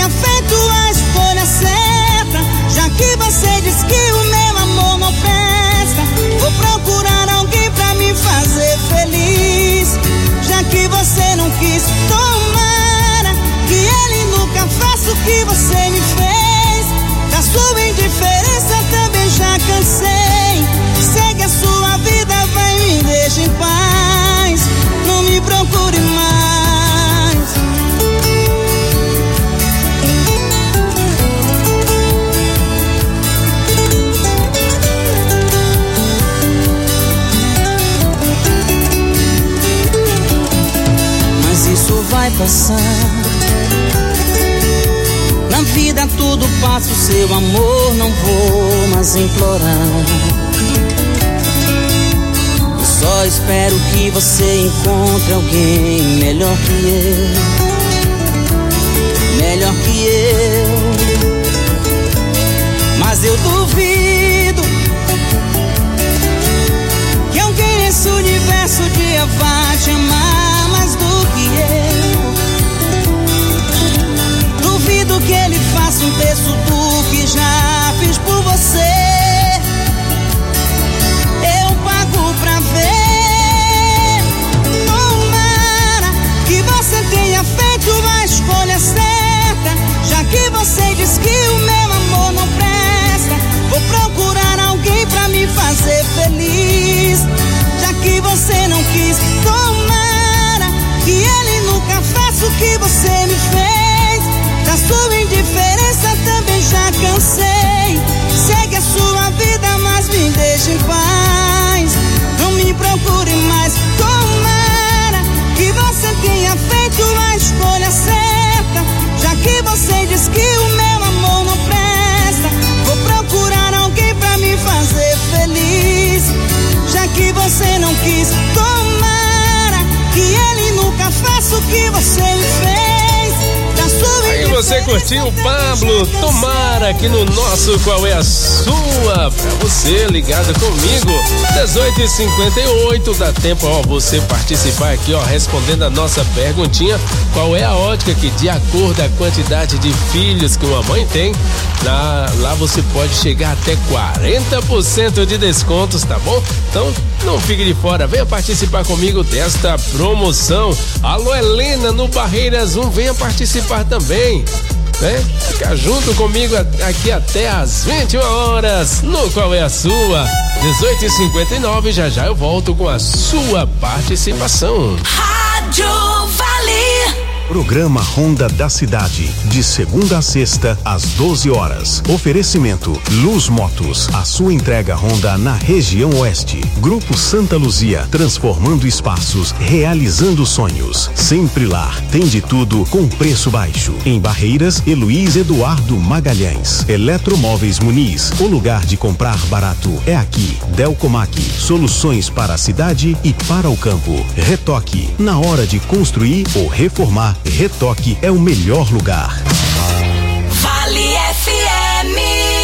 tenha feito a escolha certa. Já que você diz que o meu amor não presta, vou procurar alguém pra me fazer feliz. Já que você não quis, tomara que ele nunca faça o que você me fez. Da sua indiferença também já cansei. Segue a sua vida, vai, me deixa em paz. Não me procure mais. Mas isso vai passar. Na vida tudo passa, o seu amor não vou mais implorar. Eu só espero que você encontre alguém melhor que eu. Melhor que eu. Mas eu duvido que alguém nesse universo um dia vá te amar mais do que eu. Duvido que ele faça um terço do que já fiz por você. Eu pago pra ver. Tomara que você tenha feito a escolha certa. Já que você diz que o meu amor não presta, vou procurar alguém pra me fazer feliz. Já que você não quis, tomara que ele nunca faça o que você me fez. Da sua indiferença também já cansei. Segue a sua vida, mas me deixe em paz. Não me procure mais. Tomara que você tenha feito a escolha certa. Já que você diz que o meu amor não presta, vou procurar alguém pra me fazer feliz. Já que você não quis, tomara que ele nunca faça o que você me fez. Aí você curtiu o Pablo, tomara aqui no nosso Qual é a Sua? Pra você ligado comigo, 18h58, dá tempo ó, você participar aqui ó, respondendo a nossa perguntinha, qual é a ótica que de acordo com a quantidade de filhos que uma mãe tem, lá você pode chegar até 40% de descontos, tá bom? Então não fique de fora, venha participar comigo desta promoção. Alô Helena no Barreiras 1, venha participar também, né? Fica junto comigo aqui até às 21 horas no Qual é a Sua? 18h59, já eu volto com a sua participação. Rádio Vale. Programa Ronda da Cidade, de segunda a sexta, às 12 horas. Oferecimento Luz Motos, a sua entrega Honda na região oeste. Grupo Santa Luzia, transformando espaços, realizando sonhos. Sempre lá, tem de tudo com preço baixo. Em Barreiras, Heloís Eduardo Magalhães. Eletromóveis Muniz, o lugar de comprar barato é aqui. Delcomac, soluções para a cidade e para o campo. Retoque, na hora de construir ou reformar, Retoque é o melhor lugar. Vale FM.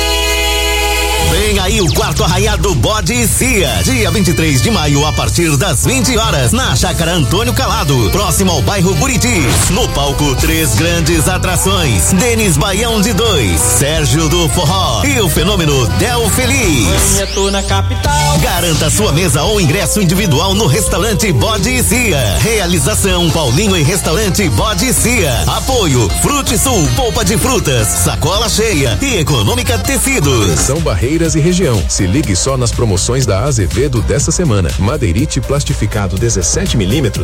Vem aí o quarto arraiado Bode e Cia, dia 23 de maio a partir das 20 horas na Chácara Antônio Calado, próximo ao bairro Buritis. No palco 3 grandes atrações: Denis Baião de 2, Sérgio do Forró e o fenômeno Del Feliz. Eu tô na capital. Garanta sua mesa ou ingresso individual no restaurante Bode e Cia. Realização Paulinho e Restaurante Bode e Cia. Apoio Frute Sul, polpa de frutas, sacola cheia e Econômica Tecidos. Atenção Barreiras e região, se ligue só nas promoções da Azevedo dessa semana. Madeirite plastificado 17mm,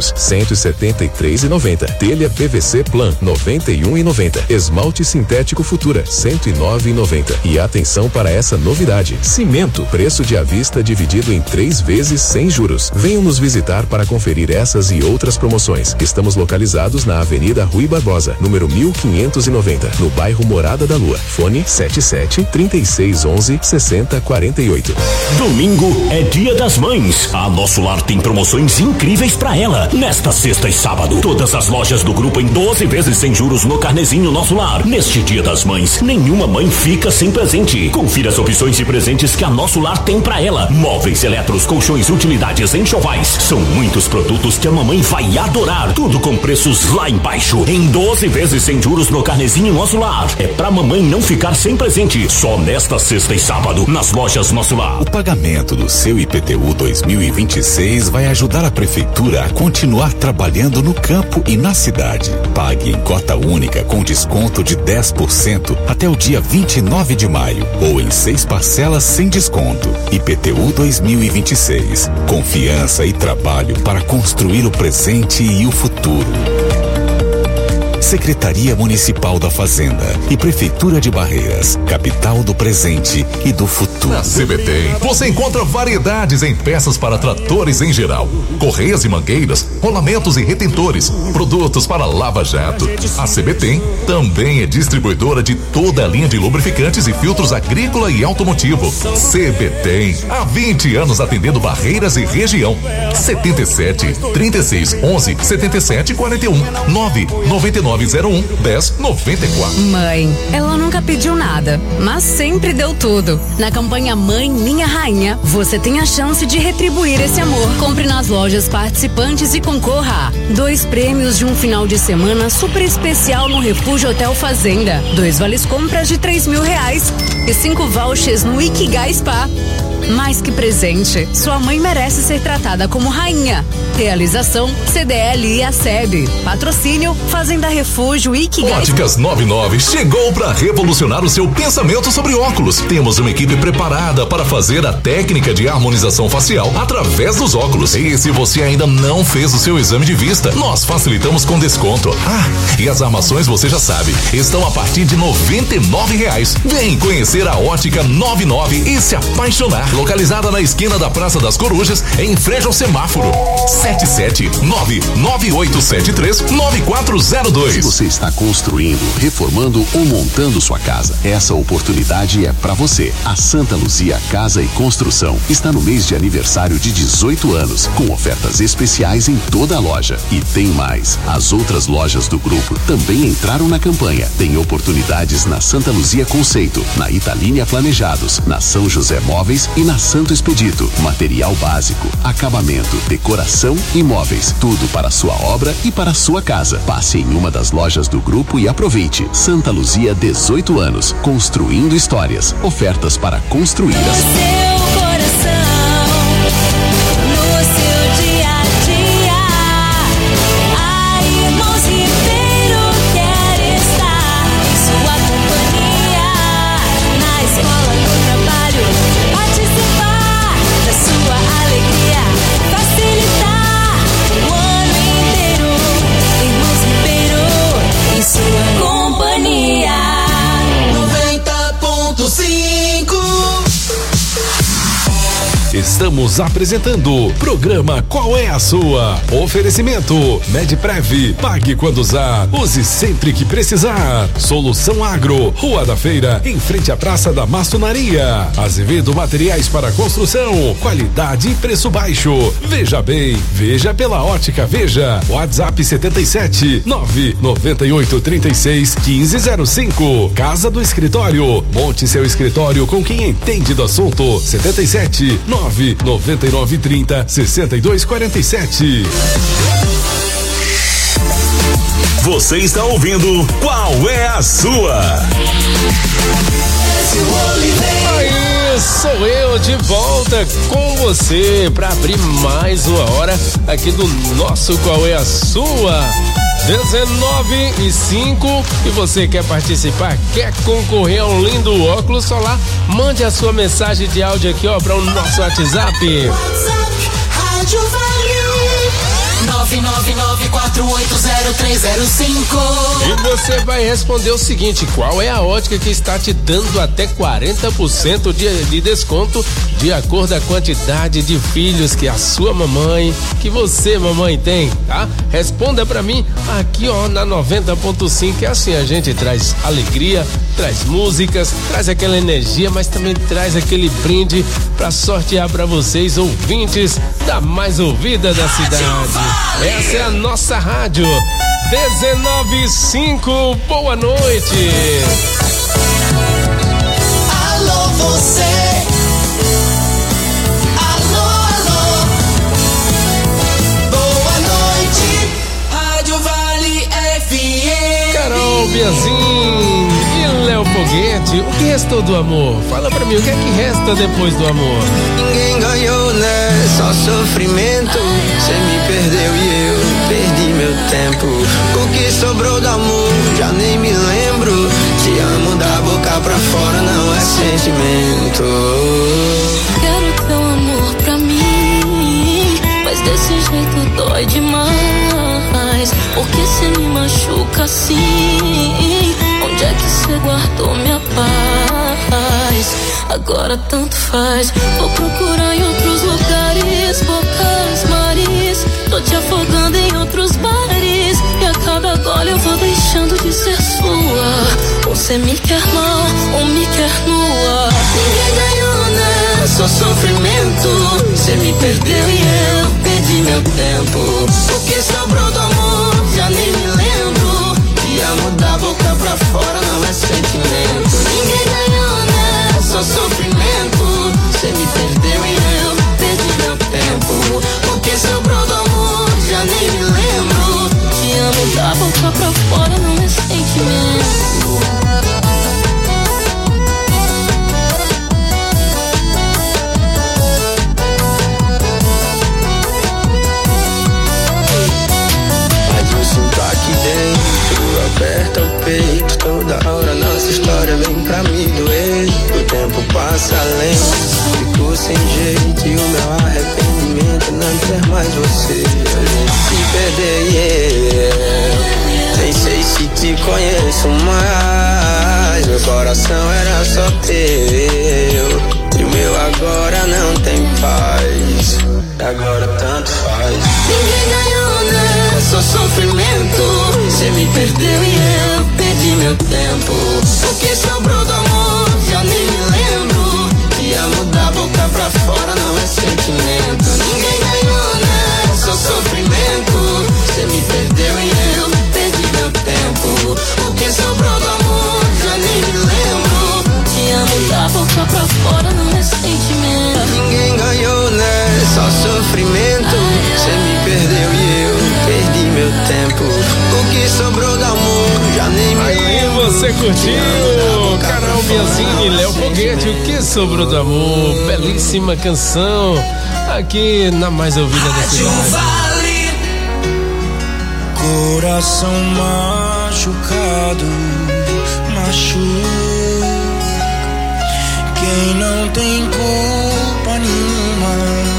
173,90. Telha PVC Plan, 91,90. Esmalte sintético Futura, 109,90. E atenção para essa novidade: cimento, preço de à vista dividido em 3 vezes sem juros. Venham nos visitar para conferir essas e outras promoções. Estamos localizados na Avenida Rui Barbosa, número 1590, no bairro Morada da Lua. Fone 77 3611 6040. 3048. Domingo é Dia das Mães. A Nosso Lar tem promoções incríveis pra ela. Nesta sexta e sábado, todas as lojas do grupo em 12 vezes sem juros no carnezinho Nosso Lar. Neste Dia das Mães, nenhuma mãe fica sem presente. Confira as opções de presentes que a Nosso Lar tem pra ela. Móveis, eletros, colchões, utilidades, enxovais. São muitos produtos que a mamãe vai adorar. Tudo com preços lá embaixo. Em 12 vezes sem juros no carnezinho Nosso Lar. É pra mamãe não ficar sem presente. Só nesta sexta e sábado, nas lojas Nosso Lar. O pagamento do seu IPTU 2026 vai ajudar a prefeitura a continuar trabalhando no campo e na cidade. Pague em cota única com desconto de 10% até o dia 29 de maio ou em 6 parcelas sem desconto. IPTU 2026. Confiança e trabalho para construir o presente e o futuro. Secretaria Municipal da Fazenda e Prefeitura de Barreiras, capital do presente e do futuro. Na CBTEM, você encontra variedades em peças para tratores em geral, correias e mangueiras, rolamentos e retentores, produtos para lava-jato. A CBTEM também é distribuidora de toda a linha de lubrificantes e filtros agrícola e automotivo. CBTEM, há 20 anos atendendo Barreiras e região. 77 36 11 77 41 99901 1094. Mãe, ela nunca pediu nada, mas sempre deu tudo. Na campanha Mãe Minha Rainha, você tem a chance de retribuir esse amor. Compre nas lojas participantes e concorra a 2 prêmios de um final de semana super especial no Refúgio Hotel Fazenda, 2 vales compras de R$3.000 e 5 vouchers no Ikigai Spa. Mais que presente, sua mãe merece ser tratada como rainha. Realização CDL e a SEB. Patrocínio Fazenda Refúgio Ikigai. Óticas 99 chegou para revolucionar o seu pensamento sobre óculos. Temos uma equipe preparada para fazer a técnica de harmonização facial através dos óculos. E se você ainda não fez o seu exame de vista, nós facilitamos com desconto. E as armações você já sabe, estão a partir de R$99. Vem conhecer a Ótica 99 e se apaixonar. Localizada na esquina da Praça das Corujas, em frente ao semáforo. 77998739402. Se você está construindo, reformando ou montando sua casa, essa oportunidade é para você. A Santa Luzia Casa e Construção está no mês de aniversário de 18 anos, com ofertas especiais em toda a loja. E tem mais, as outras lojas do grupo também entraram na campanha. Tem oportunidades na Santa Luzia Conceito, na Italínia Planejados, na São José Móveis e na Santo Expedito. Material básico, acabamento, decoração e móveis. Tudo para a sua obra e para a sua casa. Passe em uma das lojas do grupo e aproveite. Santa Luzia, 18 anos. Construindo histórias. Ofertas para construir as... Seu coração, no seu dia a dia, a Irmãos Ribeiro quer estar em sua companhia, na escola, no trabalho, participar da sua alegria, facilitar o ano inteiro. Irmãos Ribeiro em sua companhia. 90.5. Estamos apresentando o programa Qual é a Sua? Oferecimento Medprev, pague quando usar, use sempre que precisar. Solução Agro, Rua da Feira, em frente à Praça da Maçonaria. Azevedo Materiais para Construção, qualidade e preço baixo. Veja bem, veja pela Ótica Veja. WhatsApp 77 998 36 1505. Casa do Escritório, monte seu escritório com quem entende do assunto. 77 99930 6247. Você está ouvindo Qual é a Sua? Aí, sou eu de volta com você para abrir mais uma hora aqui do nosso Qual é a Sua? 19:05. E você quer participar, quer concorrer a um lindo óculos solar? Mande a sua mensagem de áudio aqui, ó, para o nosso WhatsApp. Rádio Vale E você vai responder o seguinte: qual é a ótica que está te dando até 40% de desconto de acordo com a quantidade de filhos que a sua mamãe, que você, mamãe, tem, tá? Responda pra mim aqui, ó, na 90.5, que assim a gente traz alegria, traz músicas, traz aquela energia, mas também traz aquele brinde pra sortear pra vocês, ouvintes da mais ouvida da cidade. Essa é a nossa rádio. 19:05, boa noite. Alô, você. Alô, alô. Boa noite. Rádio Vale FM. Carol Biazin e Léo Foguete, o que restou do amor? Fala pra mim, o que é que resta depois do amor? Ninguém ganhou, né? Só sofrimento. Cê me perdeu e eu perdi meu tempo. O que sobrou do amor, já nem me lembro. Te amo da boca pra fora, não é sentimento. Quero teu amor pra mim, mas desse jeito dói demais. Porque cê me machuca assim. Onde é que cê guardou minha paz? Agora tanto faz. Vou procurar em outros lugares, bocas, mares. Tô te afogando em outros bares. E a cada gole eu vou deixando de ser sua. Ou cê me quer mal, ou me quer nua. Ninguém ganhou, né? Só sofrimento. Cê me perdeu e eu perdi meu tempo. O que sobrou do amor, já nem me lembro. Te amo da boca pra fora, não é sentimento. Ninguém ganhou, né? Só sofrimento. Cê me perdeu e eu perdi meu tempo. O que sobrou do amor, já nem me lembro. Te amo da boca pra fora, não é sentimento. Aqui dentro, aperta o peito. Toda hora nossa história vem pra me doer. O tempo passa lento, fico sem jeito. E o meu arrependimento não ter mais você. A gente se perder e eu nem sei se te conheço mais. Meu coração era só teu, e o meu agora não tem paz. Agora tanto faz. Ninguém ganhou, né? Só sofrimento. Cê me perdeu e eu perdi meu tempo. O que sobrou do amor, já nem me lembro. Te amo da boca pra fora, não é sentimento. Ninguém ganhou, né? Só sofrimento. Cê me perdeu e eu perdi meu tempo. O que sobrou do amor, já nem me lembro. Te amo da boca pra fora, não é sentimento. Ninguém ganhou, né? Só sofrimento. Cê me perdeu e eu perdi meu tempo. O que sobrou do amor, já nem me lembro. Aí você curtiu Carol Biazin e Léo Foguete, o que sobrou do amor? Belíssima canção aqui na mais ouvida da cidade. Coração machucado, machuca. Quem não tem culpa nenhuma.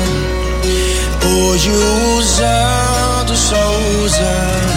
Hoje o usado só usa.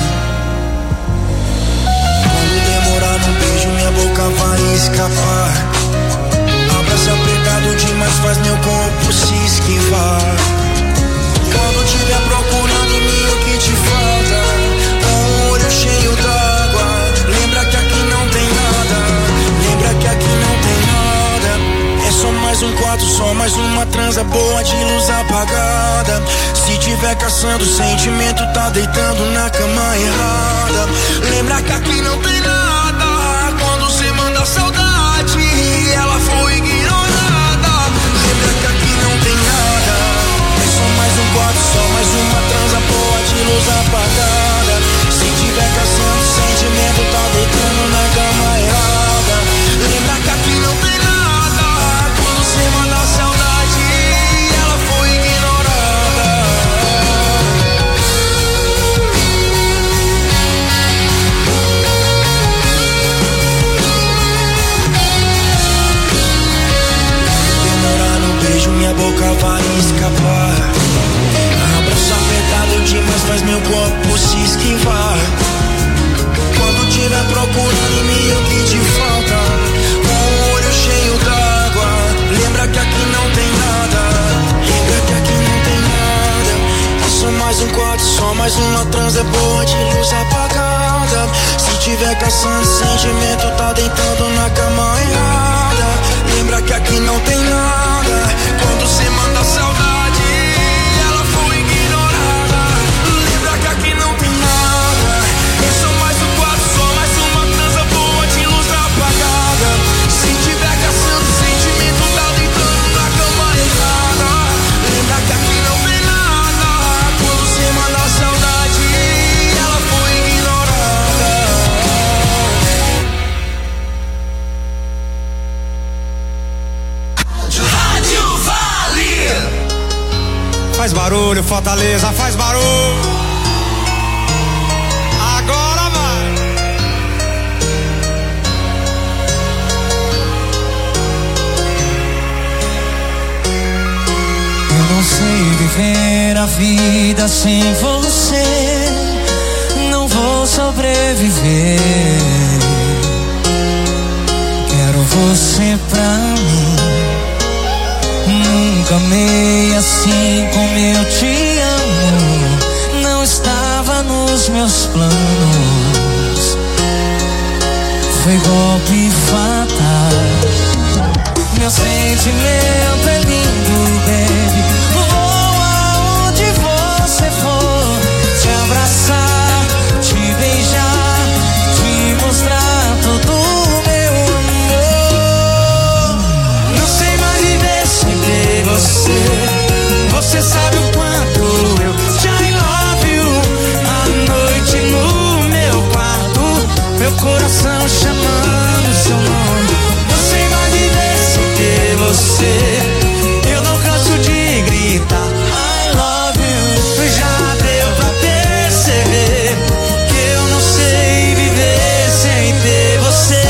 Quando demorar num beijo, minha boca vai escapar. Abraço apertado demais faz meu corpo se esquivar. Quando tiver procurando em mim o que te falta, um olho cheio d'água, lembra que aqui não tem nada. Lembra que aqui não tem nada. É só mais um quarto, só mais uma transa boa de luz apagada. Se tiver caçando sentimento, tá deitando na cama errada. Lembra que aqui não tem nada. Quando cê manda saudade, ela foi ignorada. Lembra que aqui não tem nada. É só mais um quarto, só mais uma transa boa de luz apagada. Se tiver caçando sentimento, tá deitando na cama errada. Lembra que aqui não tem nada. Quando cê manda saudade, ela foi ignorada. barulho, Fortaleza faz barulho. Agora vai. Eu não sei viver a vida sem você. Não vou sobreviver. Quero você pra mim. Nunca amei assim como eu te amo. Não estava nos meus planos. Foi golpe fatal. Meu sentimento é lindo, baby. Vou aonde você for. Te abraçar, te beijar, te mostrar todo o meu amor. Não sei mais viver sem ter você. Você sabe o quanto eu te love you. À noite no meu quarto, meu coração chamando seu nome. Não sei mais viver sem ter você. Eu não canso de gritar I love you. Já deu pra perceber que eu não sei viver sem ter você.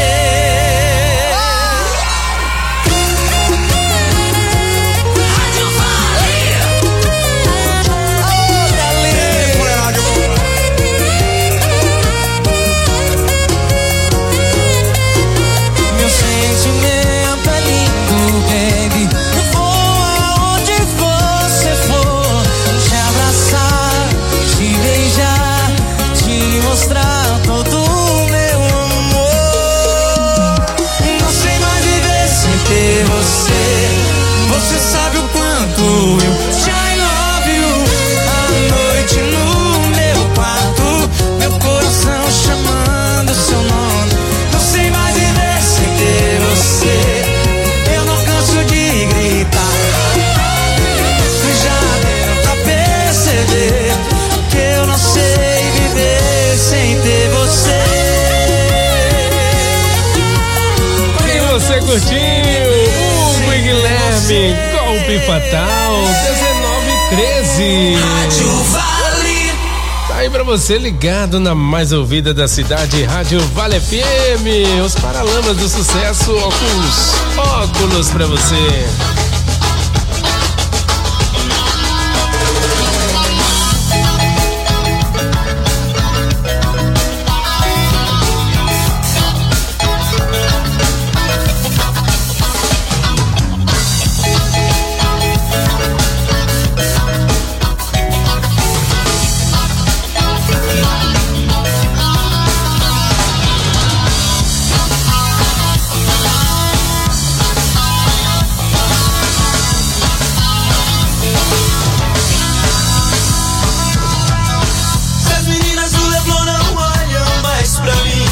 Meu sentimento é lindo, baby. Vou aonde você for. Te abraçar, te beijar, te mostrar todo o meu amor. Não sei mais viver sem ter você. Você sabe o quanto eu te love you. À noite no meu quarto, meu coração chamando seu nome. Não sei mais viver sem ter você. Eu não canso de gritar. Já deu pra perceber que eu não sei viver sem ter você. E você curtiu Hugo e Guilherme, golpe fatal, 19:13. Rádio Vale. Tá aí pra você ligado na mais ouvida da cidade, Rádio Vale FM. Os Paralamas do Sucesso, óculos pra você. Se as meninas do Leblon não olham mais pra mim,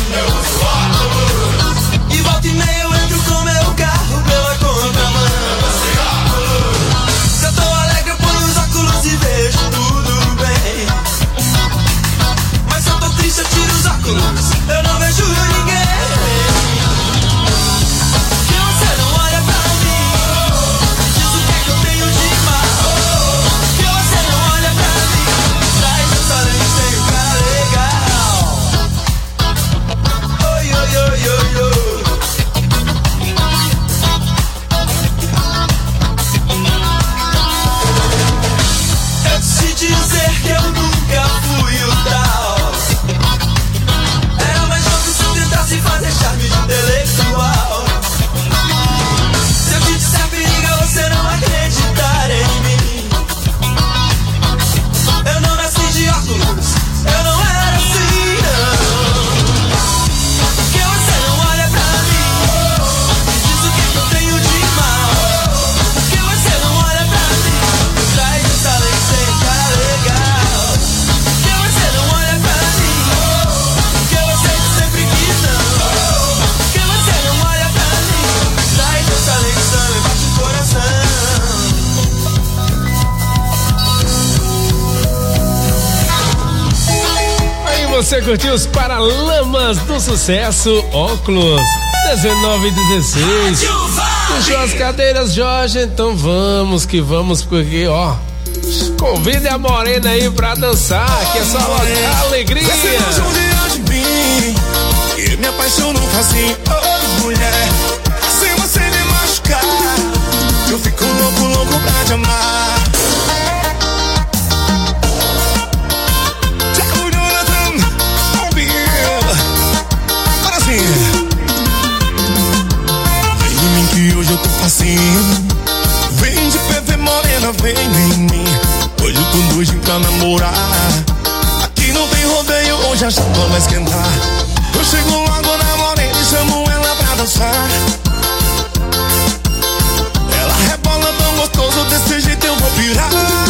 e volta e meia eu entro com meu carro pela contramão. Se eu tô alegre eu ponho os óculos e vejo tudo bem. Mas se eu tô triste eu tiro os óculos, eu não vejo ninguém. Que você não olha pra mim, diz o que é que eu tenho de mal. Que você não olha pra mim, traz essa lente sem cara legal. Oi, oi, oi, oi, oi. Eu decidi dizer que eu nunca fui o tal. Era mais jovem se eu tentasse fazer charme de intelectual. Se eu te disser periga, você não acreditar em mim. Eu não nasci de óculos, eu não era assim, não. Que você não olha pra mim, diz o que eu tenho de mal. Que você não olha pra mim, traz essa lei sem cara legal. Que você não olha pra mim, que você sempre quis não. Que você não olha pra mim, traz essa lição e bate o coração. Aí você curtiu os Paralamas do Sucesso, óculos, 19:16. Puxou as cadeiras, Jorge, então vamos que vamos, porque ó, Convide a morena aí pra dançar, que é só alegria. Você não judia de mim, e me apaixono assim, oh mulher. Se você me machucar, eu fico louco, louco pra te amar. Thiago Jonathan, ao vivo. Agora sim. Vem em mim que hoje eu tô facinho. Vem de PV morena, vem em mim. Hoje eu tô doidinho pra namorar. Aqui não tem rodeio, hoje a chapa vai esquentar. Eu chego logo na morena e chamo ela pra dançar. Ela rebola tão gostoso, desse jeito eu vou pirar.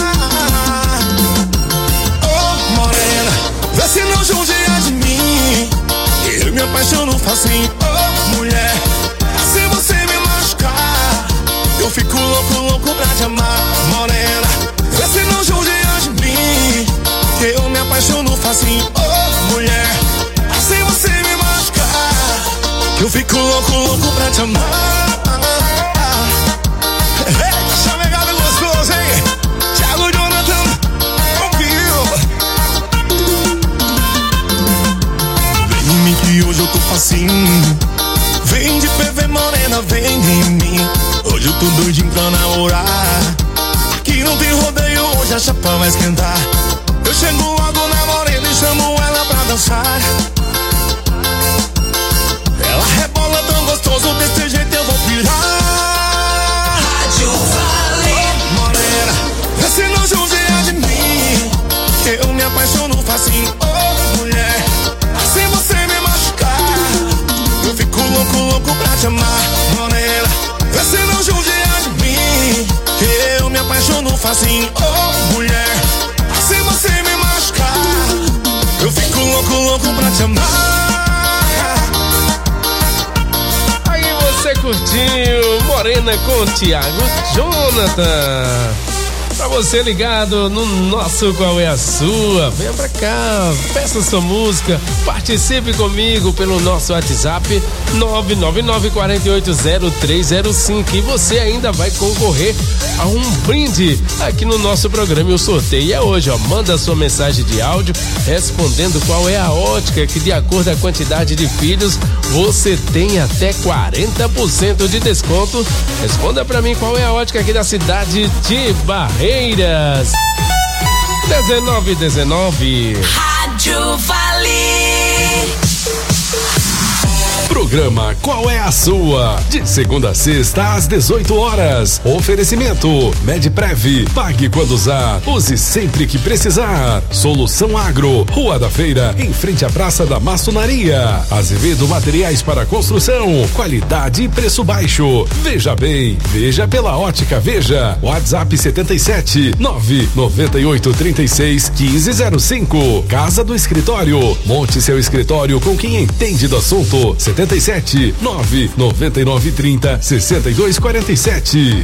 Oh morena, vê se não judia de mim. Eu me apaixono facinho, oh mulher. Se você me machucar, eu fico louco, louco pra te amar. Morena, vê se não judia de mim. Eu me apaixono facinho, oh mulher. Se você me machucar, eu fico louco, louco pra te amar. Deixa pegado gostoso, hein? Thiago Jonathan, ouviu? Vem em mim que hoje eu tô facinho. Vem de PV morena, vem em mim. Hoje eu tô doidinho pra namorar. Aqui não tem rodeio, hoje a chapa vai esquentar. Eu chego logo na morena e chamo ela pra dançar. Ela rebola tão gostoso, desse jeito eu vou pirar. Rádio Vale. Morena, vê se não judia de mim. Eu me apaixono facinho, oh mulher. Se você me machucar, eu fico louco, louco pra te amar. Morena, vê se não judia de mim. Eu me apaixono facinho, oh mulher. Se você me machucar, eu fico louco, louco pra te amar. Aí você curtiu Morena com Thiago Jonathan. Pra você ligado no nosso Qual é a Sua, venha pra cá, peça sua música, participe comigo pelo nosso WhatsApp 999-480305 e você ainda vai concorrer a um brinde aqui no nosso programa. E o sorteio é hoje, ó, manda sua mensagem de áudio respondendo qual é a ótica que de acordo com a quantidade de filhos você tem até 40% de desconto. Responda pra mim qual é a ótica aqui da cidade de Barreiras. 1919. Rádio Vale. Programa Qual é a Sua? De segunda a sexta às 18 horas. Oferecimento Medprev. Pague quando usar. Use sempre que precisar. Solução Agro. Rua da Feira, em frente à Praça da Maçonaria. Azevedo Materiais para Construção. Qualidade e preço baixo. Veja bem. Veja pela Ótica Veja. WhatsApp 77 998 36 1505. Casa do Escritório. Monte seu escritório com quem entende do assunto. 77 999 30 6247.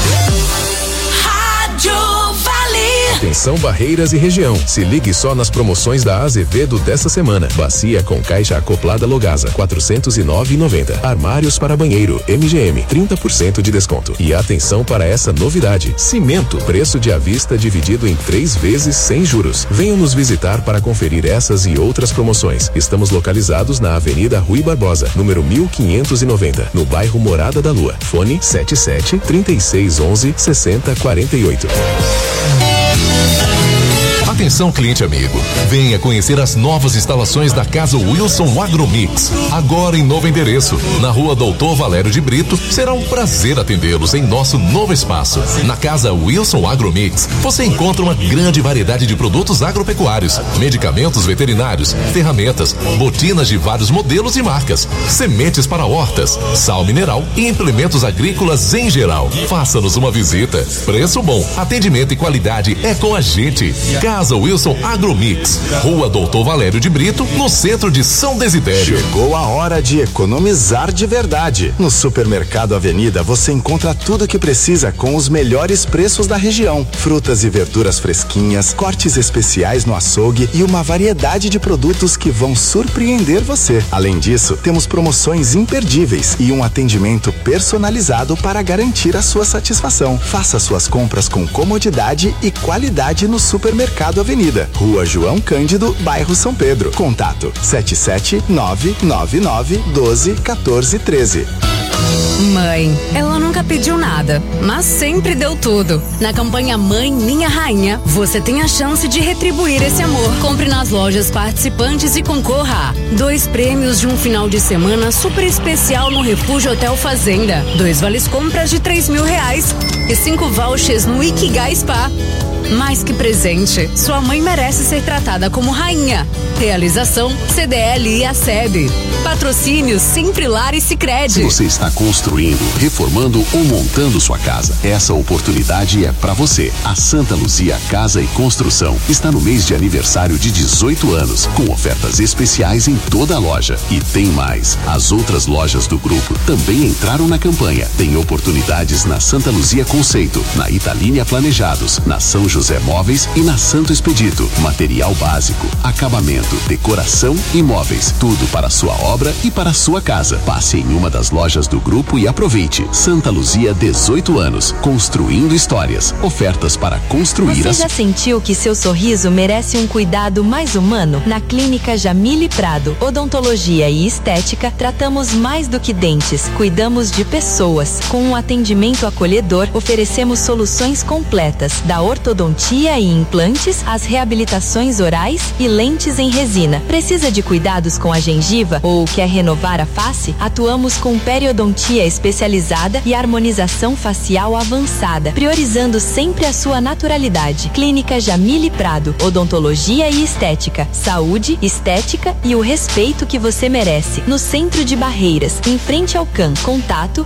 Rádio Vale. Atenção Barreiras e região. Se ligue só nas promoções da Azevedo dessa semana. Bacia com caixa acoplada Logasa, R$ 409,90. Armários para banheiro, MGM, 30% de desconto. E atenção para essa novidade. Cimento, preço de à vista dividido em 3 vezes sem juros. Venham nos visitar para conferir essas e outras promoções. Estamos localizados na Avenida Rui Barbosa, número 1590, no bairro Morada da Lua. Fone 77 3611 6048. Atenção cliente amigo, venha conhecer as novas instalações da Casa Wilson Agromix, agora em novo endereço, na Rua Doutor Valério de Brito. Será um prazer atendê-los em nosso novo espaço. Na Casa Wilson Agromix, você encontra uma grande variedade de produtos agropecuários, medicamentos veterinários, ferramentas, botinas de vários modelos e marcas, sementes para hortas, sal mineral e implementos agrícolas em geral. Faça-nos uma visita. Preço bom, atendimento e qualidade é com a gente. Casa Casa Wilson Agromix, Rua Doutor Valério de Brito, no centro de São Desidério. Chegou a hora de economizar de verdade. No Supermercado Avenida você encontra tudo o que precisa com os melhores preços da região. Frutas e verduras fresquinhas, cortes especiais no açougue e uma variedade de produtos que vão surpreender você. Além disso, temos promoções imperdíveis e um atendimento personalizado para garantir a sua satisfação. Faça suas compras com comodidade e qualidade no Supermercado Avenida, Rua João Cândido, bairro São Pedro. Contato 77999121413. Mãe, ela nunca pediu nada, mas sempre deu tudo. Na campanha Mãe, Minha Rainha, você tem a chance de retribuir esse amor. Compre nas lojas participantes e concorra a 2 prêmios de um final de semana super especial no Refúgio Hotel Fazenda, 2 vales compras de R$3.000 e 5 vouchers no Ikigai Spa. Mais que presente, sua mãe merece ser tratada como rainha. Realização CDL e ASEB. Patrocínio Sempre Lar e Sicredi. Se você está construindo, reformando ou montando sua casa, essa oportunidade é para você. A Santa Luzia Casa e Construção está no mês de aniversário de 18 anos, com ofertas especiais em toda a loja. E tem mais. As outras lojas do grupo também entraram na campanha. Tem oportunidades na Santa Luzia Conceito, na Italínia Planejados, na São José Móveis e na Santo Expedito. Material básico, acabamento, decoração e móveis. Tudo para a sua obra e para a sua casa. Passe em uma das lojas do grupo e aproveite. Santa Luzia, 18 anos. Construindo histórias. Ofertas para construir. Você já sentiu que seu sorriso merece um cuidado mais humano? Na Clínica Jamile Prado, Odontologia e Estética, tratamos mais do que dentes. Cuidamos de pessoas. Com um atendimento acolhedor, oferecemos soluções completas, da ortodontia e implantes, às reabilitações orais e lentes em resina. Precisa de cuidados com a gengiva ou quer renovar a face? Atuamos com periodontia especializada e harmonização facial avançada, priorizando sempre a sua naturalidade. Clínica Jamile Prado, Odontologia e Estética. Saúde, estética e o respeito que você merece. No centro de Barreiras, em frente ao CAN. Contato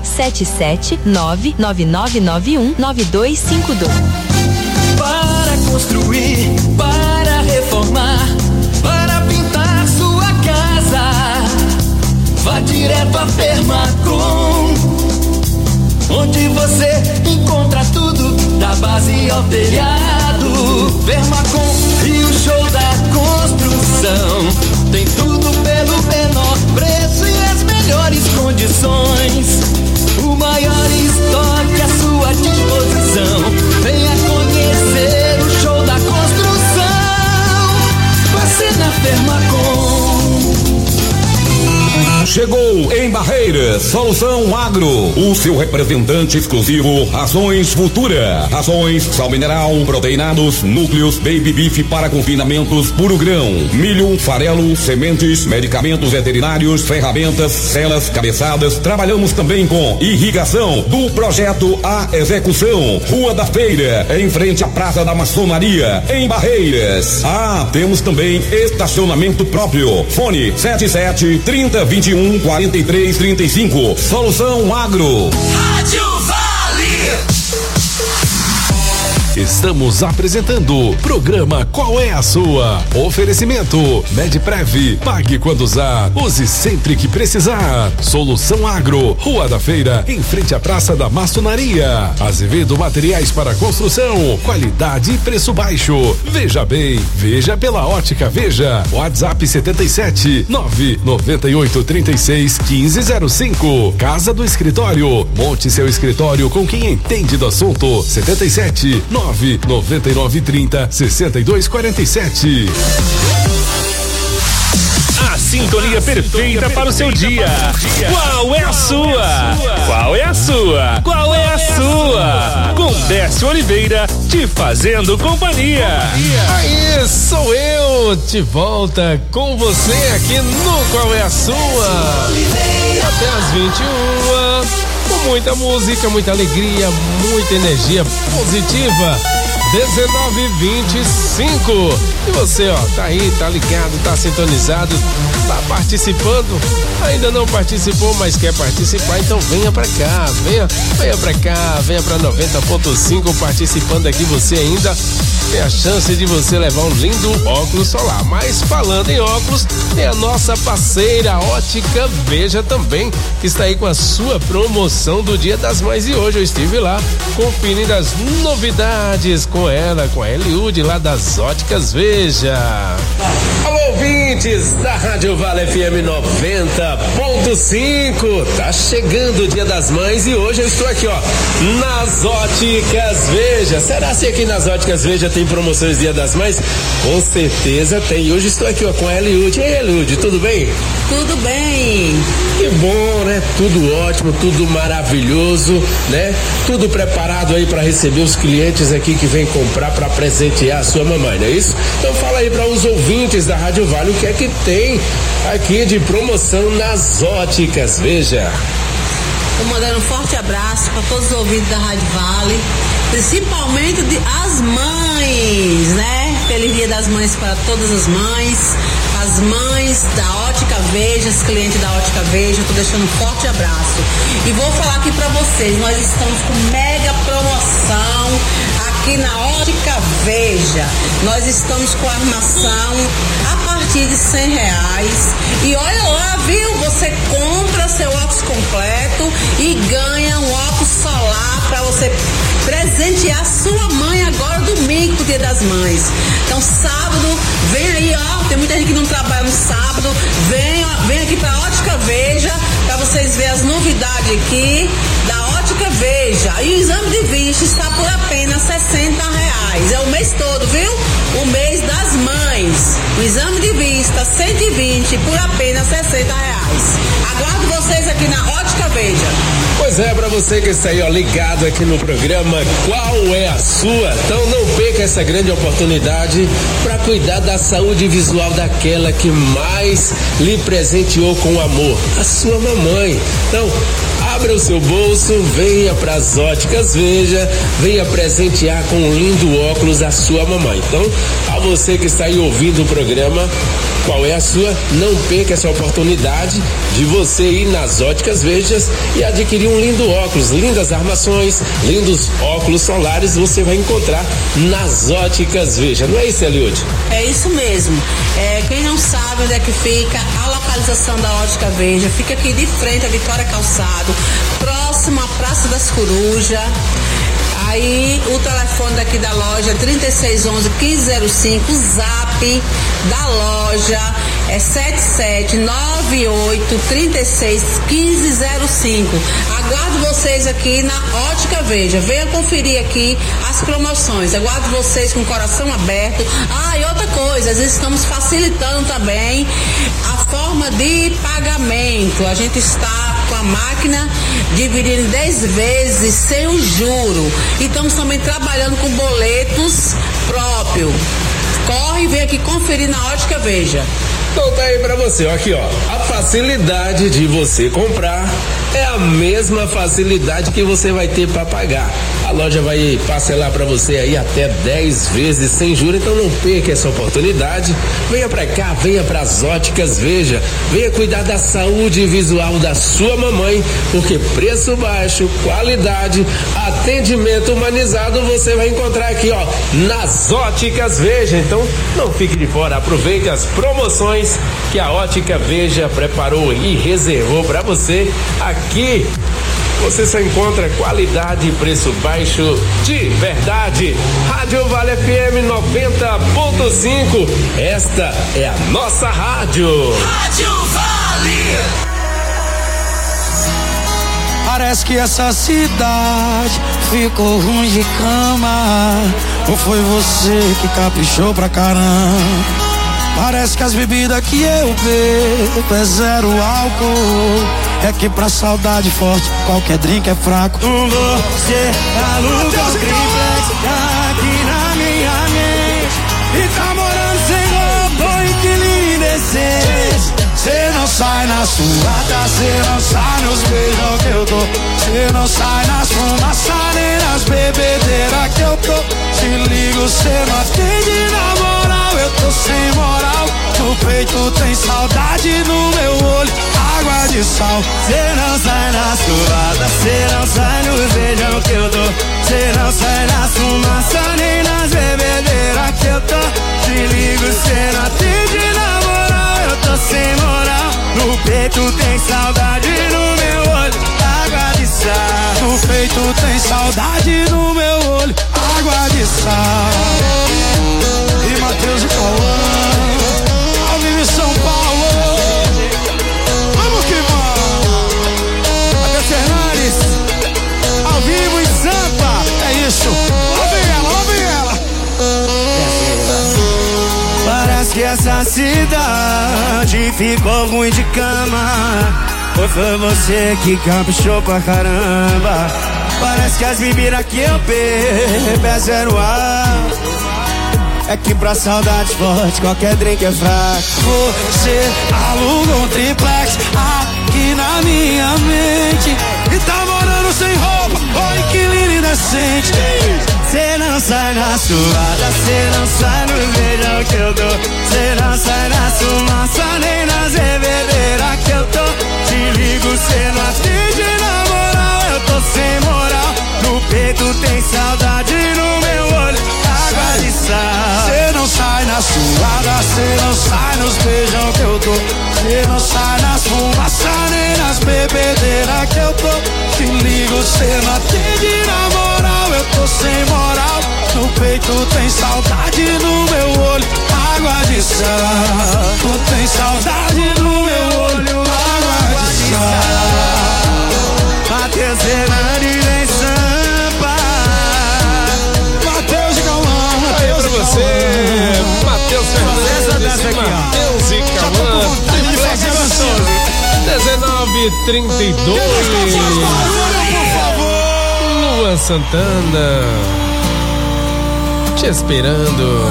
77999919252. Para construir, para reformar, para pintar sua casa, vá direto a Permacom, onde você encontra tudo, da base ao telhado. Permacom e o show da construção, tem tudo pelo menor preço e as melhores condições. O maior estoque à sua disposição. Venha conhecer o show da construção. Você na Permacom. Chegou em Barreiras, Solução Agro, o seu representante exclusivo, Rações Futura, rações, sal mineral, proteinados, núcleos, baby beef para confinamentos, puro grão, milho, farelo, sementes, medicamentos veterinários, ferramentas, celas, cabeçadas. Trabalhamos também com irrigação, do projeto à execução. Rua da Feira, em frente à Praça da Maçonaria, em Barreiras. Temos também estacionamento próprio. Fone 77-30-21-43-35. Solução Agro. Rádio Vale. Estamos apresentando o programa Qual é a Sua? Oferecimento Medprev, pague quando usar, use sempre que precisar. Solução Agro, Rua da Feira, em frente à Praça da Maçonaria. Azevedo Materiais para Construção, qualidade e preço baixo. Veja bem, veja pela Ótica Veja. WhatsApp 77-99836-1505. Casa do Escritório, monte seu escritório com quem entende do assunto. 77-99930-6247. A sintonia perfeita para o seu dia. Qual é a sua? Qual é a sua? Qual é a sua? Com Décio Oliveira te fazendo companhia. Aí sou eu de volta com você aqui no Qual é a Sua? Até às 21, com muita música, muita alegria, muita energia positiva. 19h25. E você, ó, tá aí, tá ligado, tá sintonizado, tá participando. Ainda não participou, mas quer participar, então venha pra cá, venha pra cá, venha pra 90.5 participando aqui. Você ainda tem a chance de você levar um lindo óculos solar. Mas falando em óculos, tem a nossa parceira Ótica Veja também, que está aí com a sua promoção do Dia das Mães. E hoje eu estive lá conferindo as novidades com ela, com a Eliude lá das Óticas Veja. Alô, ouvintes da Rádio Vale FM 90.5. Tá chegando o Dia das Mães e hoje eu estou aqui, ó, nas Óticas Veja. Será que aqui nas Óticas Veja tem promoções Dia das Mães? Com certeza tem. Hoje estou aqui, ó, com a Eliude. E aí, Eliude, tudo bem? Tudo bem. Que bom, né? Tudo ótimo, tudo maravilhoso, né? Tudo preparado aí para receber os clientes aqui que vêm comprar para presentear a sua mamãe, não é isso? Então fala aí para os ouvintes da Rádio Vale o que é que tem aqui de promoção nas Óticas Veja. Tô mandando um forte abraço para todos os ouvintes da Rádio Vale, principalmente as mães, né? Feliz Dia das Mães para todas as mães da Ótica Veja, os clientes da Ótica Veja. Eu tô deixando um forte abraço e vou falar aqui para vocês, nós estamos com mega promoção aqui na Ótica Veja. Nós estamos com a armação a partir de R$100 e olha lá, viu? Você compra seu óculos completo e ganha um óculos solar para você presentear sua mãe agora domingo, pro Dia das Mães. Então sábado, vem aí, ó, tem muita gente que não trabalha no sábado, vem aqui pra Ótica Veja para vocês verem as novidades aqui da Ótica Veja. E o exame de vista está por apenas R$60. É o mês todo, viu? O mês das mães. O exame de vista 120 por apenas R$60. Aguardo vocês aqui na Ótica Veja. Pois é, pra você que está aí, ó, ligado aqui no programa Qual é a Sua? Então não perca essa grande oportunidade para cuidar da saúde visual daquela que mais lhe presenteou com amor, a sua mamãe. Então, abra o seu bolso, venha para as Óticas Veja, venha presentear com um lindo óculos a sua mamãe. Então, a você que está aí ouvindo o programa Qual é a Sua? Não perca essa oportunidade de você ir nas Óticas Vejas e adquirir um lindo óculos, lindas armações, lindos óculos solares, você vai encontrar nas Óticas Veja. Não é isso, Eliude? É isso mesmo. Quem não sabe onde é que fica a localização da Ótica Veja, fica aqui de frente à Vitória Calçado, próximo à Praça das Corujas. Aí o telefone daqui da loja é 3611-1505, o zap da loja é 7798-361505. Aguardo vocês aqui na Ótica Veja. Venha conferir aqui as promoções. Aguardo vocês com o coração aberto. E outra coisa, nós estamos facilitando também a forma de pagamento. A gente está com a máquina dividindo em 10 vezes sem o juro. E estamos também trabalhando com boletos próprios. Corre e vem aqui conferir na Ótica Veja. Então tá aí pra você, aqui ó, a facilidade de você comprar é a mesma facilidade que você vai ter para pagar. A loja vai parcelar para você aí até 10 vezes sem juros, então não perca essa oportunidade. Venha pra cá, venha pras Óticas Veja, venha cuidar da saúde visual da sua mamãe, porque preço baixo, qualidade, atendimento humanizado você vai encontrar aqui ó, nas Óticas Veja. Então não fique de fora, aproveite as promoções que a Ótica Veja preparou e reservou para você. Aqui você só encontra qualidade e preço baixo de verdade. Rádio Vale FM 90.5. Esta é a nossa rádio. Rádio Vale. Parece que essa cidade ficou ruim de cama. Ou foi você que caprichou pra caramba? Parece que as bebidas que eu bebo é zero álcool. É que pra saudade forte qualquer drink é fraco. Você aluga o triplex aqui na minha mente e tá morando sem roupa, que linda essência. Cê não sai na suada, cê não sai nos beijos que eu dou. Cê não sai nas fumaças nem nas bebedeiras que eu tô. Se liga. ligo, cê não atende na moral. Eu tô sem moral, no peito tem saudade, no meu olho água de sal. Cê não sai na suada, cê não sai no beijão que eu dou. Cê não sai na fumaça nem nas bebedeiras que eu tô. Te ligo, cê não atende na moral. Eu tô sem moral, no peito tem saudade, no meu olho água de sal. No peito tem saudade, no meu olho água de sal. E Matheus e Cauã, ao vivo em São Paulo. Vamos que vamos. Até Fernandes, ao vivo em Sampa. É isso, lá vem ela. Parece que essa cidade ficou ruim de cama. Ou foi você que caprichou pra caramba? Parece que as bebidas que eu bebo é zero ar. É que pra saudade forte qualquer drink é fraco. Você alugou um triplex aqui na minha mente e tá morando sem roupa, oh inquilino indecente. Cê não sai na suada, cê não sai no beijão que eu dou. Cê não sai na fumaça nem nas bebedeiras que eu tô. Te ligo, cê não atende na moral. Eu tô sem moral, no peito tem saudade, no meu olho água de sal. Cê não sai na suada, cê não sai nos beijão que eu dou. Cê não sai nas fumaças nem nas bebedeiras que eu tô. Te ligo, cê não atende na moral. Eu tô sem moral, no peito tem saudade, no meu olho água de sal. Tu tem saudade, no meu olho água de sal. Matheus Fernandes em Sampa. Matheus e Cauã, Matheus pra você, Matheus Fernandes e Matheus e Cauã. Triplex gostoso. 19h32. Luan Santana te esperando.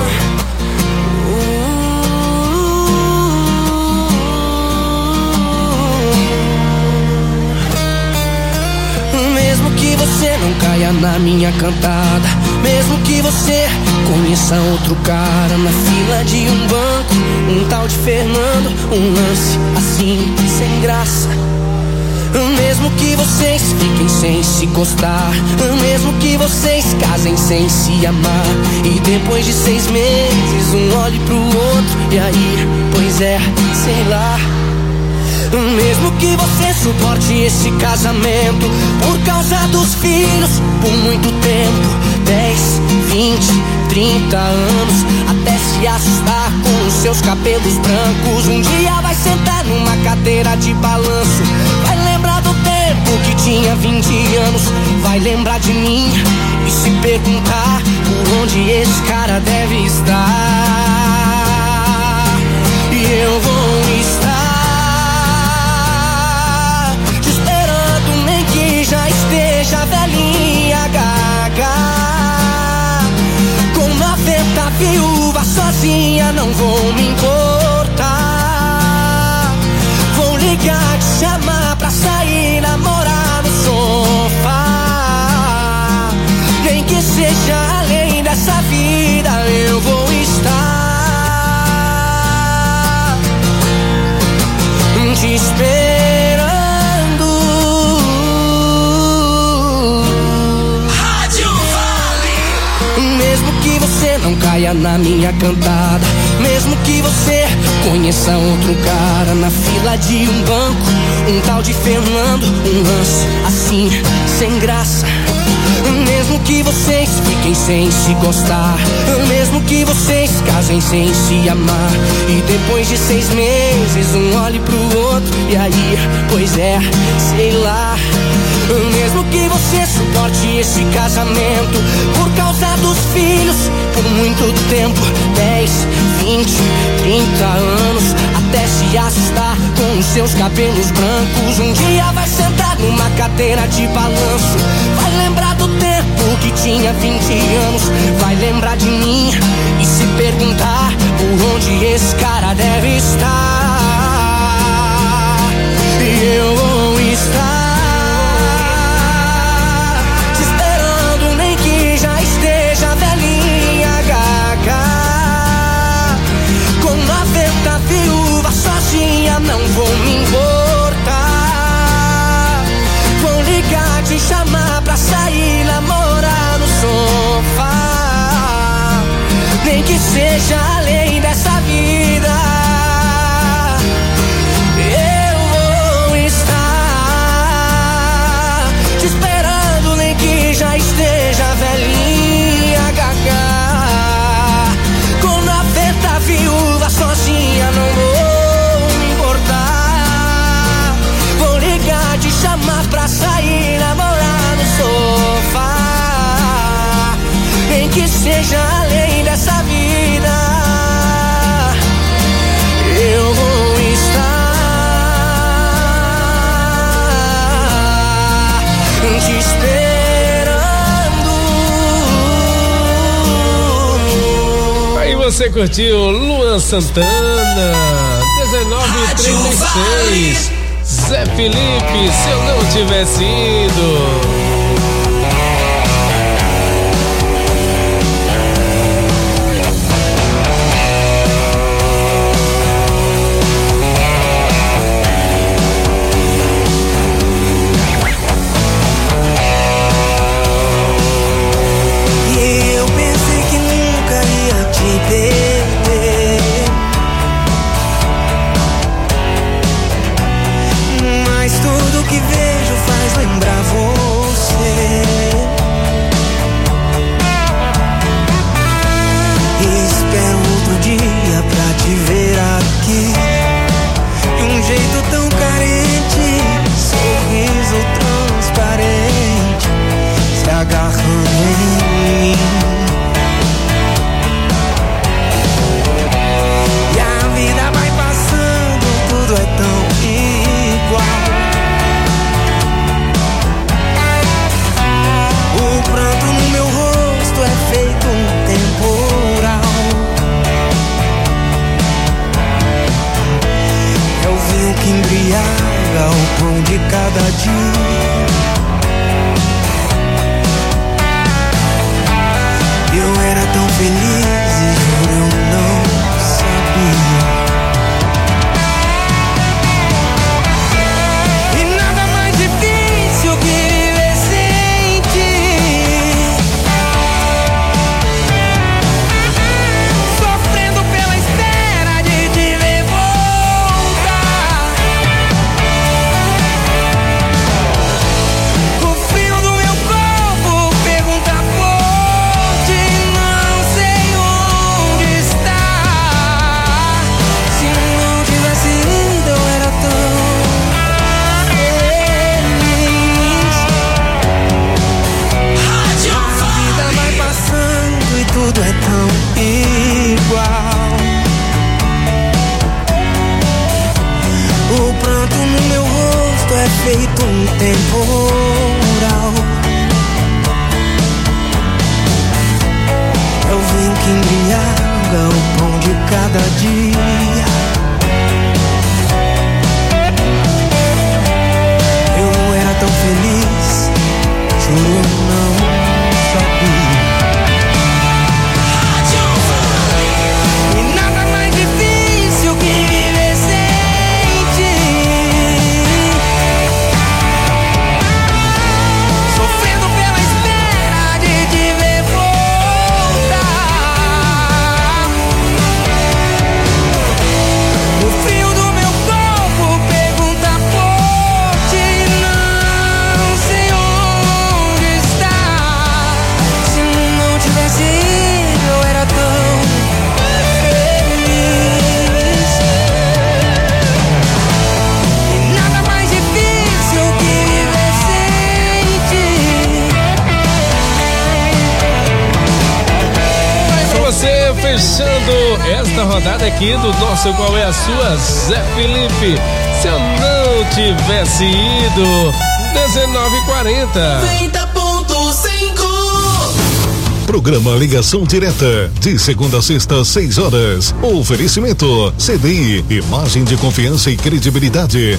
Mesmo que você não caia na minha cantada, mesmo que você conheça outro cara na fila de um banco, um tal de Fernando, um lance assim, sem graça. Mesmo que vocês fiquem sem se gostar, mesmo que vocês casem sem se amar, e depois de 6 meses um olhe pro outro, e aí, pois é, sei lá. Mesmo que você suporte esse casamento por causa dos filhos por muito tempo, 10, 20, 30 anos, até se assustar com os seus cabelos brancos. Um dia vai sentar numa cadeira de balanço, vai lembrar do tempo que tinha 20 anos, vai lembrar de mim e se perguntar por onde esse cara deve estar. E eu vou estar já esteja velhinha gaga, com 90 viúva sozinha, não vou me importar. Vou ligar, te chamar pra sair, namorar no sofá. Nem que seja além dessa vida, eu vou estar te esperando. Mesmo que você não caia na minha cantada, mesmo que você conheça outro cara na fila de um banco, um tal de Fernando, um lance assim, sem graça. Mesmo que vocês fiquem sem se gostar, mesmo que vocês casem sem se amar, e depois de 6 meses um olhe pro outro, e aí, pois é, sei lá. Mesmo que você suporte esse casamento por causa dos filhos por muito tempo, 10, 20, 30 anos, até se assustar com os seus cabelos brancos. Um dia vai sentar numa cadeira de balanço, vai lembrar do tempo que tinha 20 anos, vai lembrar de mim e se perguntar por onde esse cara deve estar. E eu vou estar já esteja velhinha pra sair, namorar no sofá. Nem que seja além dessa vida, eu vou estar te esperando. Aí você curtiu Luan Santana, 19h36. Zé Felipe, se eu não tivesse ido. Rodada aqui do nosso Qual é a Sua, Zé Felipe, se eu não tivesse ido, 19h40. 30.5. Programa Ligação Direta, de segunda a sexta, 6 horas. Oferecimento CDI, imagem de confiança e credibilidade.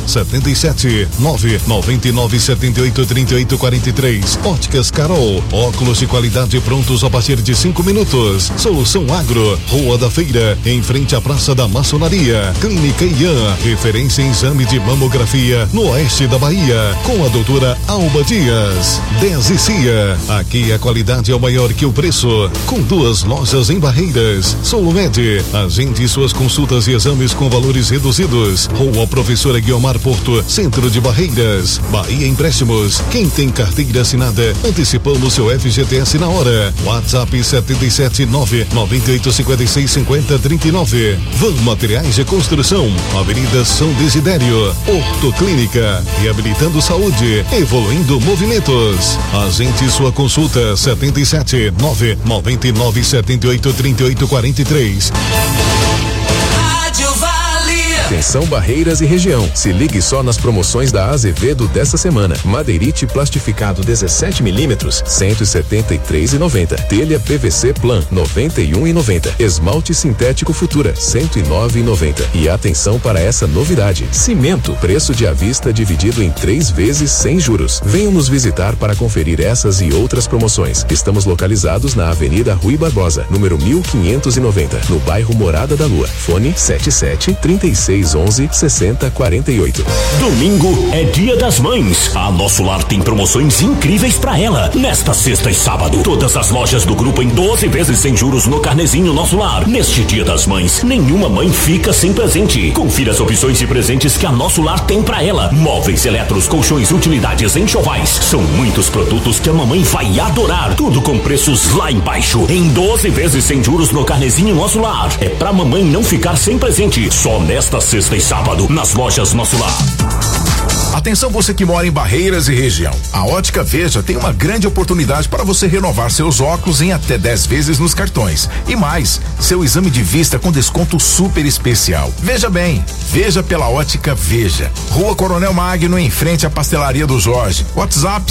77-999783843. Óticas Carol, óculos de qualidade prontos a partir de 5 minutos. Solução Agro, Rua da Feira, em frente à Praça da Maçonaria. Clínica Ian, referência em exame de mamografia no oeste da Bahia, com a doutora Alba Dias. 10 e Cia, aqui a qualidade é o maior que o preço. preço. Com 2 lojas em Barreiras. Solumed, agende suas consultas e exames com valores reduzidos. Rua Professora Guiomar Porto, centro de Barreiras. Bahia Empréstimos, quem tem carteira assinada, antecipando seu FGTS na hora. WhatsApp 779-9856-5039. Van Materiais de Construção, Avenida São Desidério. Ortoclínica, reabilitando saúde, evoluindo movimentos. Agende sua consulta 77-99978-3843. Atenção Barreiras e região. Se ligue só nas promoções da Azevedo dessa semana. Madeirite plastificado 17 milímetros, 173,90. Telha PVC Plan, 91,90. Esmalte sintético Futura, 109,90. E atenção para essa novidade: cimento, preço de à vista dividido em 3 vezes sem juros. Venham nos visitar para conferir essas e outras promoções. Estamos localizados na Avenida Rui Barbosa, número 1590, no bairro Morada da Lua. Fone 77-3611-6048. Domingo é Dia das Mães. A Nosso Lar tem promoções incríveis pra ela. Nesta sexta e sábado, todas as lojas do grupo em 12 vezes sem juros no carnezinho Nosso Lar. Neste Dia das Mães, nenhuma mãe fica sem presente. Confira as opções de presentes que a Nosso Lar tem pra ela. Móveis, eletros, colchões, utilidades, enxovais. São muitos produtos que a mamãe vai adorar. Tudo com preços lá embaixo. Em 12 vezes sem juros no carnezinho Nosso Lar. É pra mamãe não ficar sem presente. Só nesta sexta e sábado, nas lojas Nosso Lar. Atenção você que mora em Barreiras e região. A Ótica Veja tem uma grande oportunidade para você renovar seus óculos em até 10 vezes nos cartões. E mais, seu exame de vista com desconto super especial. Veja bem, veja pela Ótica Veja. Rua Coronel Magno, em frente à Pastelaria do Jorge. WhatsApp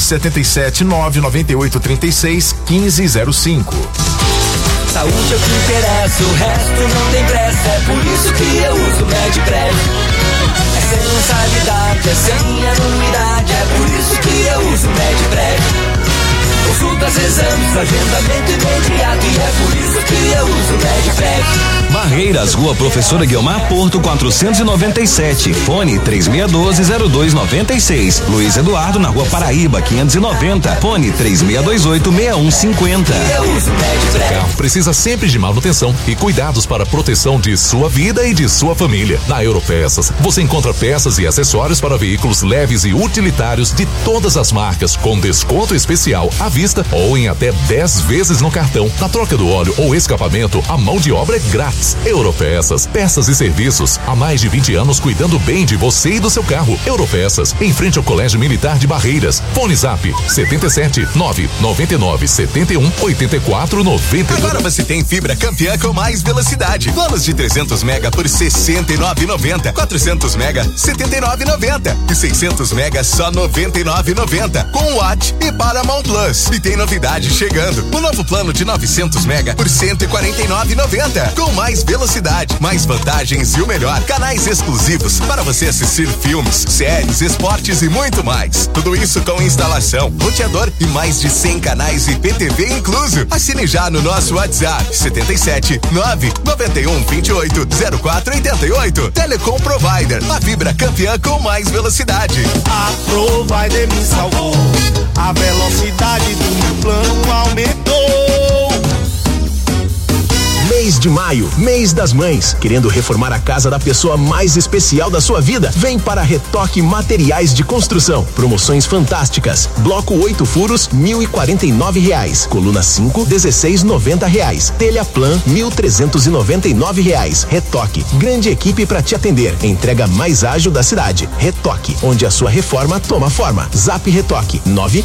779-9836-1505. Saúde é o que interessa, o resto não tem pressa. É por isso que eu uso Medprev. É sem mensalidade, é sem anuidade. É por isso que eu uso Medprev. Consultas, exames, agendamento imediato. E é por isso que eu uso Medprev. Barreiras, Rua Professora Guiomar Porto 497. Fone 3612-0296. Luiz Eduardo, na Rua Paraíba 590. Fone 3628-6150. O carro precisa sempre de manutenção e cuidados para a proteção de sua vida e de sua família. Na Europeças, você encontra peças e acessórios para veículos leves e utilitários de todas as marcas, com desconto especial à vista ou em até 10 vezes no cartão. Na troca do óleo ou escapamento, a mão de obra é grátis. Europeças, peças e serviços. Há mais de 20 anos cuidando bem de você e do seu carro. Europeças, em frente ao Colégio Militar de Barreiras. Fone Zap 77-999-71-84-92. Agora você tem fibra campeã com mais velocidade. Planos de 300 mega por R$ 69,90. 400 mega, R$ 79,90. E 600 mega, só R$ 99,90. Com Watt e Paramount Plus. E tem novidade chegando. O novo plano de 900 mega por R$ 149,90. Com mais velocidade, mais vantagens e o melhor, canais exclusivos para você assistir filmes, séries, esportes e muito mais. Tudo isso com instalação, roteador e mais de 100 canais IPTV incluso. Assine já no nosso WhatsApp 77-99128-0488. Telecom Provider, a fibra campeã com mais velocidade. A Provider me salvou, a velocidade do meu plano aumentou. Mês de maio, mês das mães. Querendo reformar a casa da pessoa mais especial da sua vida? Vem para Retoque Materiais de Construção. Promoções fantásticas. Bloco 8 furos, R$1.049. Coluna 5, R$16,90. Telha Plan, R$1.399. Retoque, grande equipe para te atender. Entrega mais ágil da cidade. Retoque, onde a sua reforma toma forma. Zap Retoque,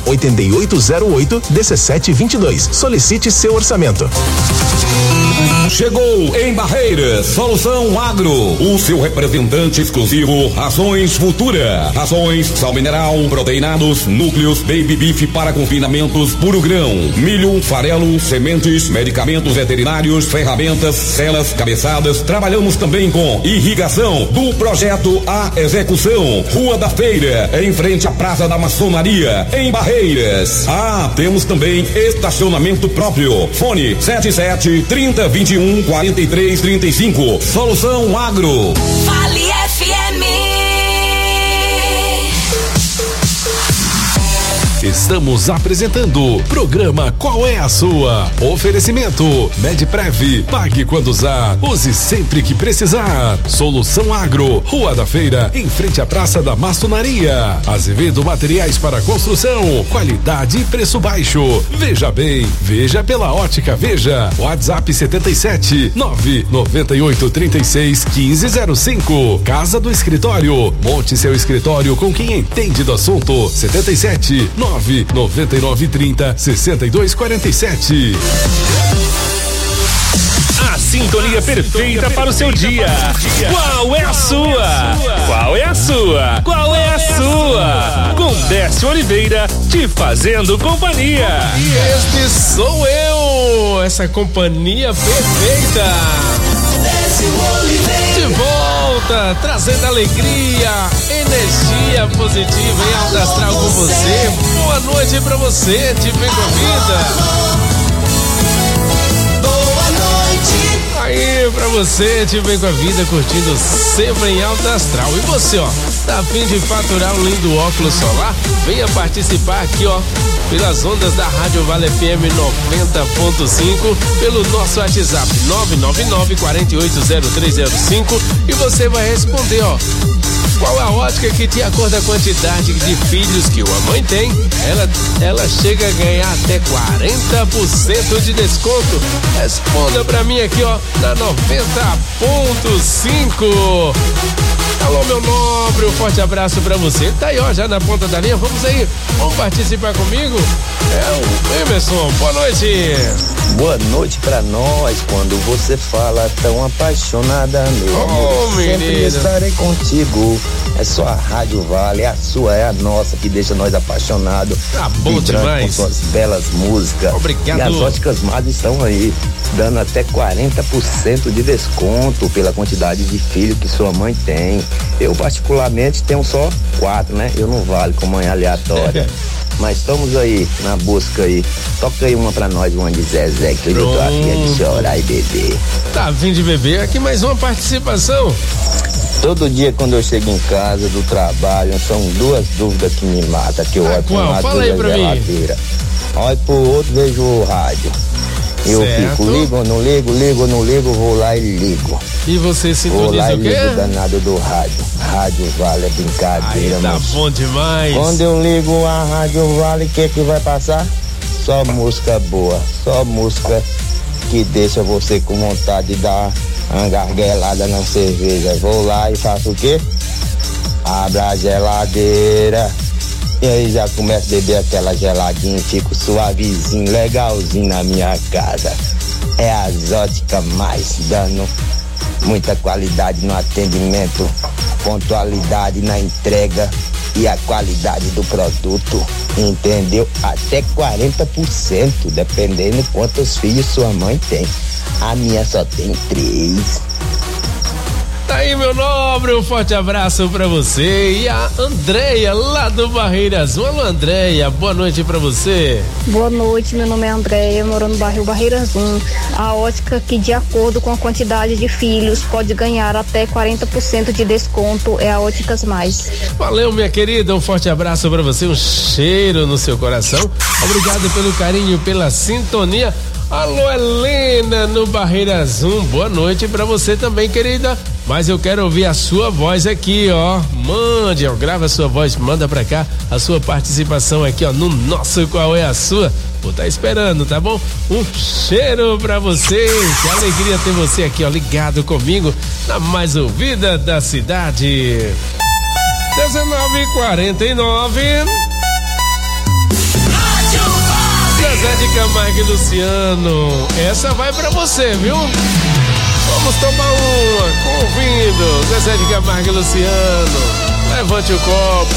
98808-1722. Solicite seu orçamento. Chegou em Barreiras, Solução Agro, o seu representante exclusivo, Rações Futura. Rações, sal mineral, proteinados, núcleos, baby beef para confinamentos, puro grão, milho, farelo, sementes, medicamentos veterinários, ferramentas, celas, cabeçadas. Trabalhamos também com irrigação, do projeto à execução. Rua da Feira, em frente à Praça da Maçonaria, em Barreiras. Temos também estacionamento próprio. Fone 77-3021-4335. Solução Agro. Vale FM. Estamos apresentando programa Qual é a Sua? Oferecimento Medprev, pague quando usar, use sempre que precisar. Solução Agro, Rua da Feira, em frente à Praça da Maçonaria. Azevedo Materiais para Construção, qualidade e preço baixo. Veja bem, veja pela Ótica Veja. WhatsApp 77 998 36 1505. Casa do Escritório, monte seu escritório com quem entende do assunto. 77 99930 6247. A sintonia perfeita para o seu dia. Qual é a sua? Qual é a sua? Qual é a sua? Com Décio Oliveira te fazendo companhia. E este sou eu, essa companhia perfeita. De volta, trazendo alegria, energia positiva e alta astral com você. Boa noite pra você, te bem com a vida. Aí pra você, te bem com a vida, curtindo sempre em alta astral. E você, ó, tá a fim de faturar um lindo óculos solar? Venha participar aqui, ó, pelas ondas da Rádio Vale FM 90.5, pelo nosso WhatsApp 999-480305, e você vai responder, ó, qual a ótica que, de acordo com a quantidade de filhos que uma mãe tem, ela chega a ganhar até 40% de desconto. Responda pra mim aqui, ó, na 90.5. Alô, meu nobre, um forte abraço pra você. Tá aí, ó, já na ponta da linha. Vamos aí, vamos participar comigo? É o Emerson, boa noite. Boa noite pra nós, quando você fala tão apaixonada, meu amor, sempre estarei contigo. É só a Rádio Vale, é a sua, é a nossa, que deixa nós apaixonados. Tá bom demais. Com suas belas músicas. Obrigado. E as óticas Mas estão aí, dando até 40% de desconto pela quantidade de filhos que sua mãe tem. Eu particularmente tenho só 4, né? Eu não vale com mãe aleatória. Mas estamos aí, na busca aí. Toca aí uma pra nós, uma de Zezé, que eu tô afim de chorar e beber. Tá a fim de beber? Aqui mais uma participação. Todo dia quando eu chego em casa do trabalho, são duas dúvidas que me matam, que eu olho pra um lado da geladeira. Olho pro outro, vejo o rádio. Eu fico, ligo ou não ligo, ligo ou não ligo, vou lá e ligo. E você sintoniza o quê? Vou lá e ligo o danado do rádio. Rádio Vale é brincadeira, aí, tá bom demais. Quando eu ligo a Rádio Vale, o que vai passar? Só música boa, só música que deixa você com vontade de dar uma garguelada na cerveja. Vou lá e faço o quê? Abra a geladeira. E aí já começo a beber aquela geladinha, fico suavezinho, legalzinho na minha casa. É a Ótica Mais, dando muita qualidade no atendimento, pontualidade na entrega e a qualidade do produto, entendeu? Até 40%, dependendo quantos filhos sua mãe tem. A minha só tem 3. Tá aí, meu nobre, um forte abraço pra você. E a Andréia, lá do Barreira Azul. Alô, Andréia, boa noite pra você. Boa noite, meu nome é Andréia, moro no bairro Barreira Azul. A ótica que, de acordo com a quantidade de filhos, pode ganhar até 40% de desconto é a Óticas Mais. Valeu, minha querida, um forte abraço pra você, um cheiro no seu coração. Obrigado pelo carinho, pela sintonia. Alô, Helena, no Barreira Azul, boa noite pra você também, querida. Mas eu quero ouvir a sua voz aqui, ó. Mande, ó, grava a sua voz, manda pra cá a sua participação aqui, ó, no nosso Qual é a Sua. Vou estar esperando, tá bom? Um cheiro pra você. Que alegria ter você aqui, ó, ligado comigo na mais ouvida da cidade. 19h49. Zezé de Camargo e Luciano, essa vai pra você, viu? Vamos tomar uma, convido, Zezé de Camargo e Luciano, levante o copo.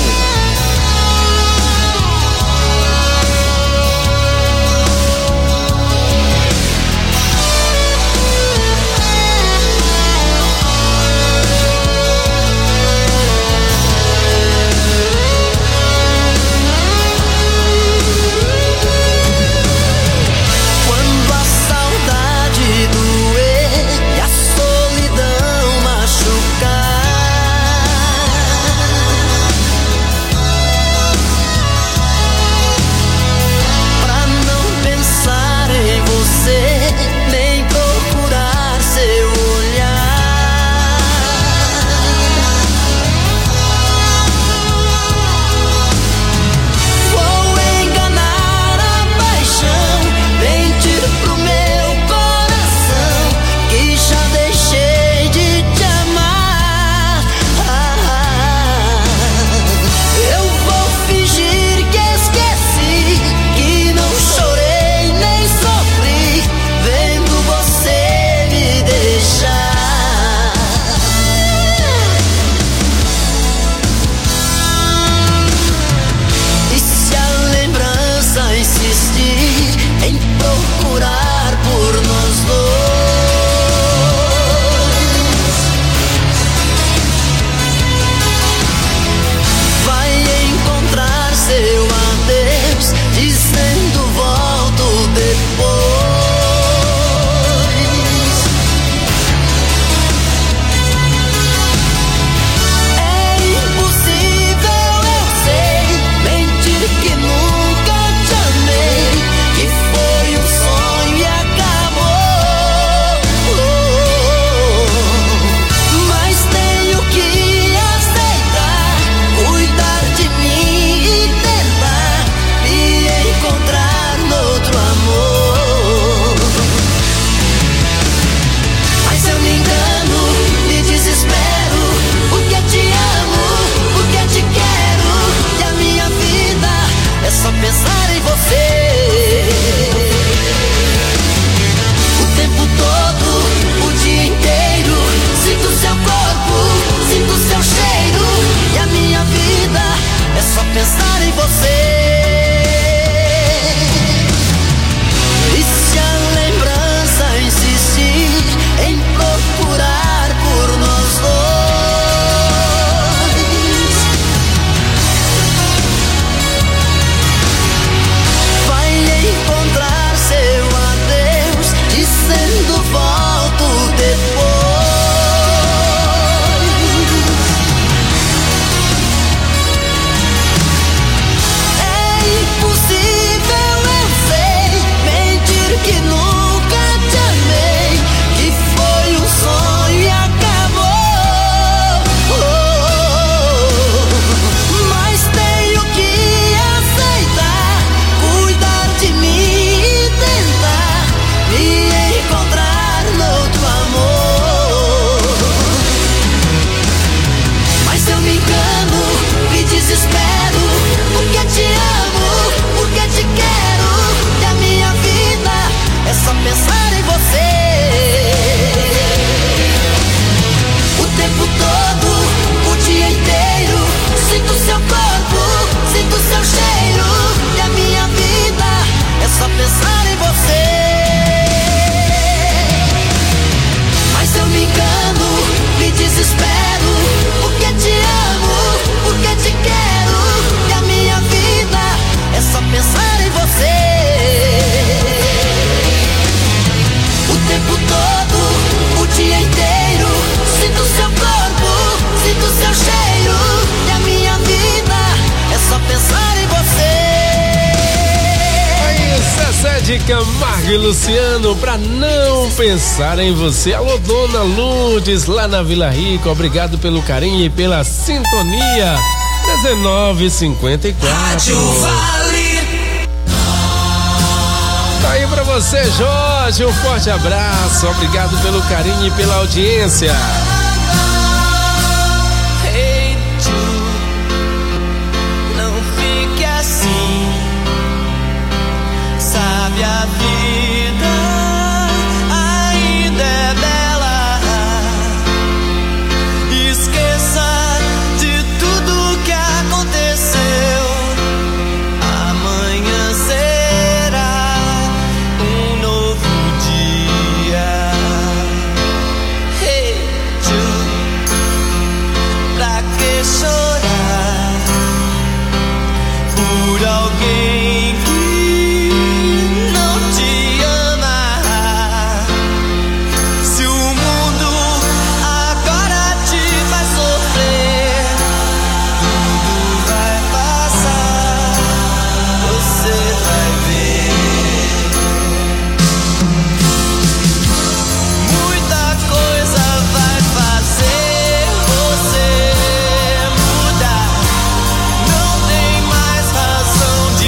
de Camargo e Luciano, pra não pensar em você. Alô, dona Lourdes, lá na Vila Rica, obrigado pelo carinho e pela sintonia. 19h54. Rádio Vale. Tá aí pra você, Jorge, um forte abraço, obrigado pelo carinho e pela audiência. Hey, não fique assim, sabe a vida ainda é bela. Esqueça de tudo que aconteceu. Amanhã será um novo dia. Hey, pra que chorar por alguém